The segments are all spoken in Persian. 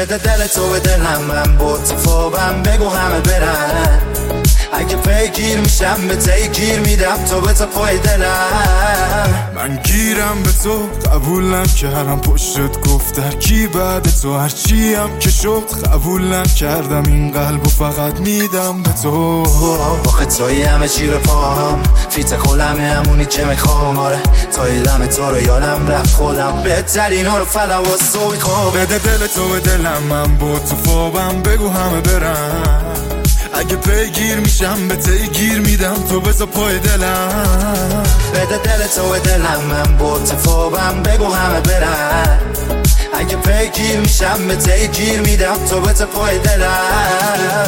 بده دل تو به دلم، من با تو خوابم بگو همه برن. اگه پیگیر میشم به تی گیر میدم، تو به تو پای دلم. من گیرم به تو قبول نکردم، پشتت گفت در کی بعد تو هرچی هم که شد قبول نکردم، این قلبو فقط میدم به تو. آخه توی همه چی رو پاهم، فیت خولمه همونی که میخوام. آره توی دم تو رو یادم رفت خودم، بهترین ها رو فلا و سو میخوام. بده دل تو به دلم، من با تو خوابم بگو همه برن. اگه پیگیر میشم به تی گیر میدم، تو بذار پای دلم. بده دل تو به دلم، من با تو خوابم بگو همه برن. اگه پیگیر میشم به تی گیر میدم، تو بذار پای دلم.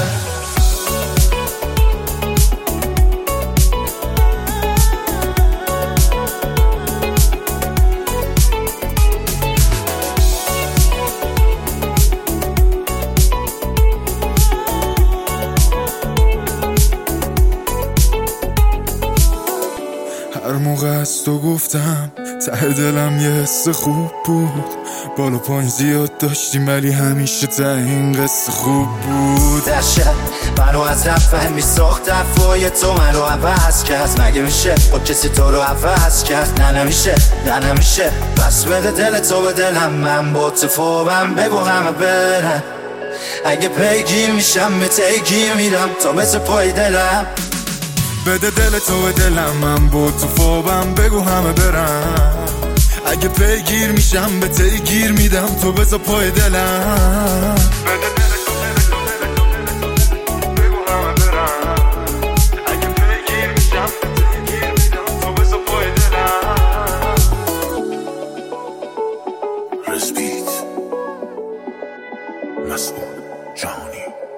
هر موقع از تو گفتم ته دلم یه حس خوب بود، بالا پایین زیاد داشتیم ولی همیشه ته این قصه خوب بود. در شب منو از رفت میساخت، حرفای تو منو عوض کرد. مگه میشه با کسی تو رو عوض کرد؟ نه نمیشه، نه نمیشه. پس بده دل تو به دلم، من با تو خوابم بگو همه برن. اگه پیگیر میشم به تی گیر میدم، تو مثل پای دلم. بده دل تو به دلم، من با تو خوابم بگو همه برن. اگه پیگیر میشم به تی گیر میدم، تو بذار پای دلم. بده دل تو بگو همه برن. اگه پیگیر میشم به تی گیر میدم، تو بذار پای دلم. رسپیت مسعود جهانی.